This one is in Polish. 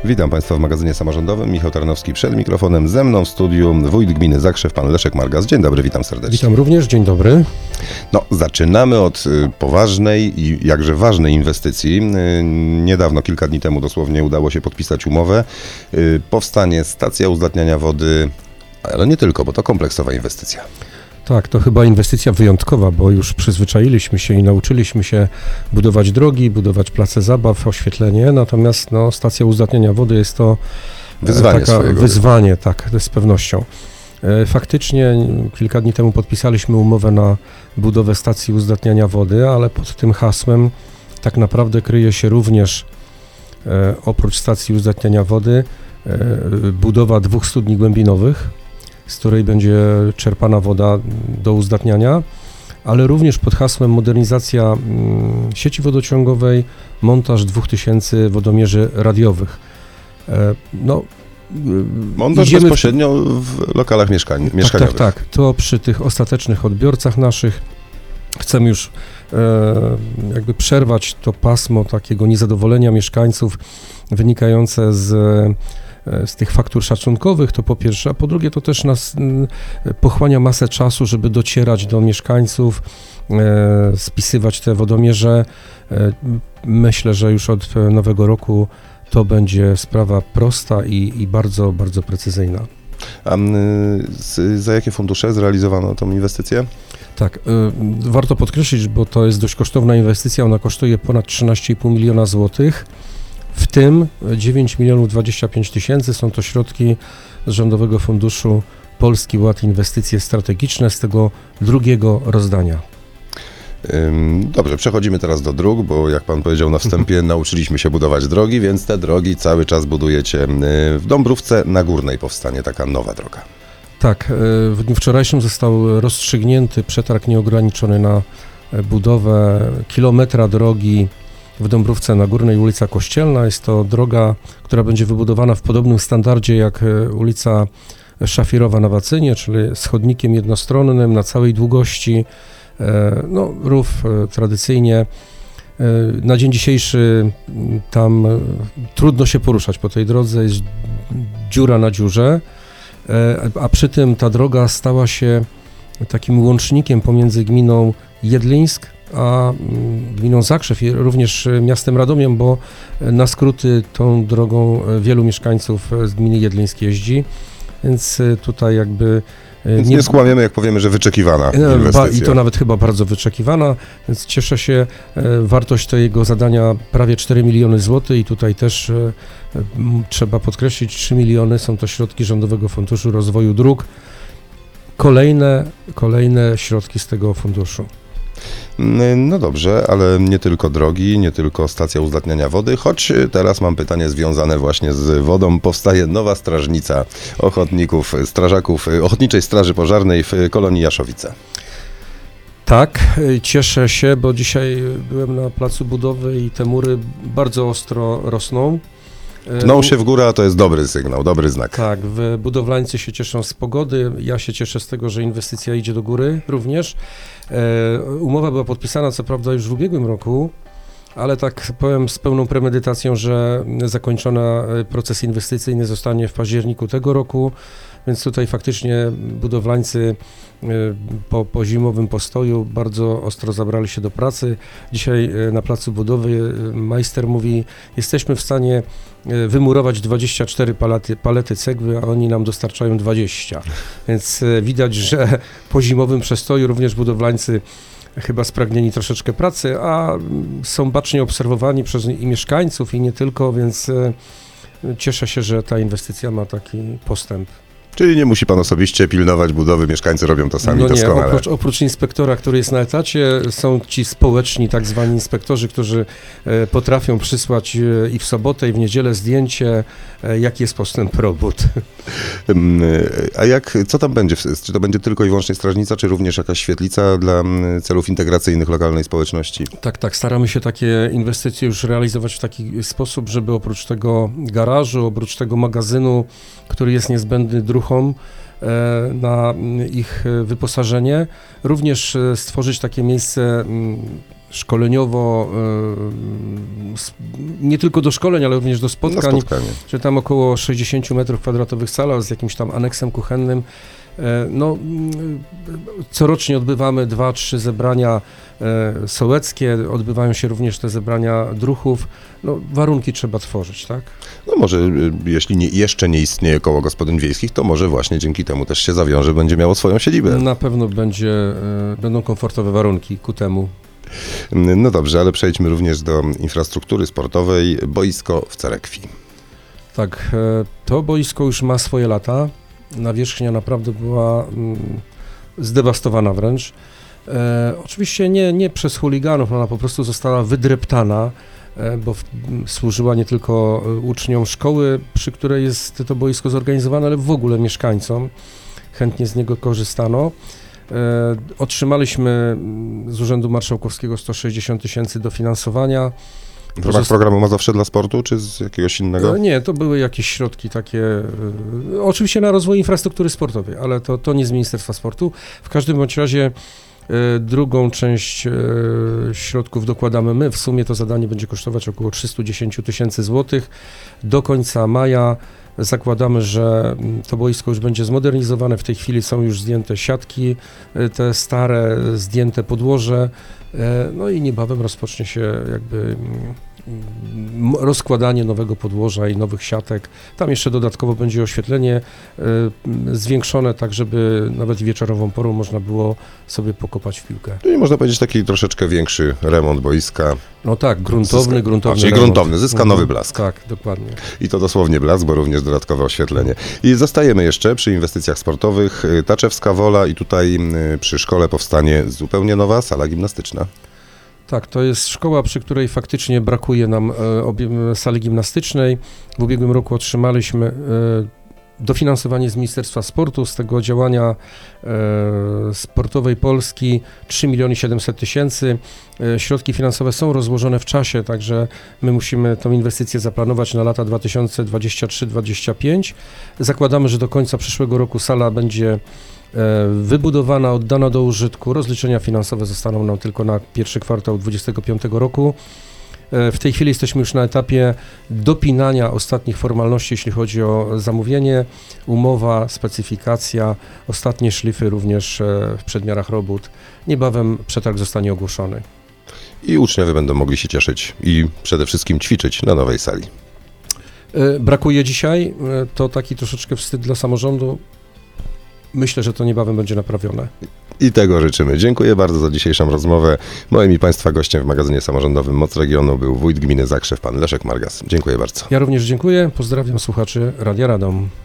Witam Państwa w magazynie samorządowym. Michał Tarnowski przed mikrofonem. Ze mną w studiu wójt gminy Zakrzew, pan Leszek Margas. Dzień dobry, witam serdecznie. Witam również, dzień dobry. Zaczynamy od poważnej i jakże ważnej inwestycji. Niedawno, kilka dni temu dosłownie udało się podpisać umowę. Powstanie stacja uzdatniania wody, ale nie tylko, bo to kompleksowa inwestycja. Tak, to chyba inwestycja wyjątkowa, bo już przyzwyczailiśmy się i nauczyliśmy się budować drogi, budować place zabaw, oświetlenie, natomiast stacja uzdatniania wody jest to wyzwanie, tak, z pewnością. Faktycznie kilka dni temu podpisaliśmy umowę na budowę stacji uzdatniania wody, ale pod tym hasłem tak naprawdę kryje się również oprócz stacji uzdatniania wody budowa 2 studni głębinowych, z której będzie czerpana woda do uzdatniania, ale również pod hasłem modernizacja sieci wodociągowej, montaż 2000 wodomierzy radiowych. Montaż bezpośrednio w lokalach mieszkaniowych. Tak. To przy tych ostatecznych odbiorcach naszych chcemy już jakby przerwać to pasmo takiego niezadowolenia mieszkańców wynikające z tych faktur szacunkowych, to po pierwsze, a po drugie to też nas pochłania masę czasu, żeby docierać do mieszkańców, spisywać te wodomierze. Myślę, że już od nowego roku to będzie sprawa prosta i bardzo, bardzo precyzyjna. A za jakie fundusze zrealizowano tą inwestycję? Tak, warto podkreślić, bo to jest dość kosztowna inwestycja, ona kosztuje ponad 13,5 miliona złotych. W tym 9 milionów 25 tysięcy są to środki z Rządowego Funduszu Polski Ład Inwestycje Strategiczne z tego drugiego rozdania. Dobrze, przechodzimy teraz do dróg, bo jak pan powiedział na wstępie, nauczyliśmy się budować drogi, więc te drogi cały czas budujecie. W Dąbrówce Nagórnej powstanie taka nowa droga. Tak, w dniu wczorajszym został rozstrzygnięty przetarg nieograniczony na budowę kilometra drogi w Dąbrówce Nagórnej, ulica Kościelna. Jest to droga, która będzie wybudowana w podobnym standardzie jak ulica Szafirowa na Wacynie, czyli z chodnikiem jednostronnym na całej długości. Rów tradycyjnie. Na dzień dzisiejszy tam trudno się poruszać po tej drodze, jest dziura na dziurze, a przy tym ta droga stała się takim łącznikiem pomiędzy gminą Jedlińsk a gminą Zakrzew i również miastem Radomiem, bo na skróty tą drogą wielu mieszkańców z gminy Jedlińsk jeździ, więc tutaj jakby... Więc nie skłamiemy, jak powiemy, że wyczekiwana inwestycja. I to nawet chyba bardzo wyczekiwana, więc cieszę się. Wartość tego zadania prawie 4 miliony złotych i tutaj też trzeba podkreślić, 3 miliony są to środki Rządowego Funduszu Rozwoju Dróg. Kolejne środki z tego funduszu. No dobrze, ale nie tylko drogi, nie tylko stacja uzdatniania wody, choć teraz mam pytanie związane właśnie z wodą. Powstaje nowa strażnica ochotników, strażaków Ochotniczej Straży Pożarnej w kolonii Jaszowice. Tak, cieszę się, bo dzisiaj byłem na placu budowy i te mury bardzo ostro rosną. Tną się w górę, a to jest dobry sygnał, dobry znak. Tak, budowlańcy się cieszą z pogody, ja się cieszę z tego, że inwestycja idzie do góry również. Umowa była podpisana co prawda już w ubiegłym roku, ale tak powiem z pełną premedytacją, że zakończony proces inwestycyjny zostanie w październiku tego roku, więc tutaj faktycznie budowlańcy po zimowym postoju bardzo ostro zabrali się do pracy. Dzisiaj na placu budowy majster mówi, jesteśmy w stanie wymurować 24 palety cegły, a oni nam dostarczają 20. Więc widać, że po zimowym przestoju również budowlańcy chyba spragnieni troszeczkę pracy, a są bacznie obserwowani przez i mieszkańców i nie tylko, więc cieszę się, że ta inwestycja ma taki postęp. Czyli nie musi pan osobiście pilnować budowy, mieszkańcy robią to sami doskonale. Oprócz inspektora, który jest na etacie, są ci społeczni, tak zwani inspektorzy, którzy potrafią przysłać i w sobotę, i w niedzielę zdjęcie, jaki jest postęp robót. A co tam będzie? Czy to będzie tylko i wyłącznie strażnica, czy również jakaś świetlica dla celów integracyjnych lokalnej społeczności? Tak, staramy się takie inwestycje już realizować w taki sposób, żeby oprócz tego garażu, oprócz tego magazynu, który jest niezbędny druchom na ich wyposażenie, również stworzyć takie miejsce szkoleniowo, nie tylko do szkoleń, ale również do Na spotkań, spotkanie. że tam około 60 m2 sala z jakimś tam aneksem kuchennym. No, corocznie odbywamy 2-3 zebrania sołeckie, odbywają się również te zebrania druhów. No, warunki trzeba tworzyć, tak? No może, jeśli jeszcze nie istnieje koło gospodyń wiejskich, to może właśnie dzięki temu też się zawiąże, będzie miało swoją siedzibę. Na pewno będą komfortowe warunki ku temu. No dobrze, ale przejdźmy również do infrastruktury sportowej. Boisko w Cerekwi. Tak, to boisko już ma swoje lata. Nawierzchnia naprawdę była zdewastowana wręcz. Oczywiście nie przez chuliganów, ona po prostu została wydreptana, bo służyła nie tylko uczniom szkoły, przy której jest to boisko zorganizowane, ale w ogóle mieszkańcom. Chętnie z niego korzystano. Otrzymaliśmy z Urzędu Marszałkowskiego 160 000 dofinansowania. W ramach programu Mazowsze dla sportu, czy z jakiegoś innego? Nie, to były jakieś środki takie, oczywiście na rozwój infrastruktury sportowej, ale to nie z Ministerstwa Sportu. W każdym bądź razie drugą część środków dokładamy my. W sumie to zadanie będzie kosztować około 310 000 złotych. Do końca maja zakładamy, że to boisko już będzie zmodernizowane. W tej chwili są już zdjęte siatki, te stare, zdjęte podłoże. No i niebawem rozpocznie się jakby rozkładanie nowego podłoża i nowych siatek. Tam jeszcze dodatkowo będzie oświetlenie zwiększone, tak żeby nawet wieczorową porą można było sobie pokopać w piłkę. Czyli można powiedzieć taki troszeczkę większy remont boiska. No tak, gruntowny Czyli remont. gruntowny, zyska nowy blask. Tak, dokładnie. I to dosłownie blask, bo również dodatkowe oświetlenie. I zostajemy jeszcze przy inwestycjach sportowych. Taczewska Wola i tutaj przy szkole powstanie zupełnie nowa sala gimnastyczna. Tak, to jest szkoła, przy której faktycznie brakuje nam sali gimnastycznej. W ubiegłym roku otrzymaliśmy dofinansowanie z Ministerstwa Sportu, z tego działania sportowej Polski 3 700 000. Środki finansowe są rozłożone w czasie, także my musimy tę inwestycję zaplanować na lata 2023-2025. Zakładamy, że do końca przyszłego roku sala będzie wybudowana, oddana do użytku. Rozliczenia finansowe zostaną nam tylko na pierwszy kwartał 2025 roku. W tej chwili jesteśmy już na etapie dopinania ostatnich formalności, jeśli chodzi o zamówienie, umowa, specyfikacja, ostatnie szlify również w przedmiarach robót. Niebawem przetarg zostanie ogłoszony. I uczniowie będą mogli się cieszyć i przede wszystkim ćwiczyć na nowej sali. Brakuje dzisiaj, to taki troszeczkę wstyd dla samorządu. Myślę, że to niebawem będzie naprawione. I tego życzymy. Dziękuję bardzo za dzisiejszą rozmowę. Moim i Państwa gościem w magazynie samorządowym Moc Regionu był wójt gminy Zakrzew, pan Leszek Margas. Dziękuję bardzo. Ja również dziękuję. Pozdrawiam słuchaczy Radia Radom.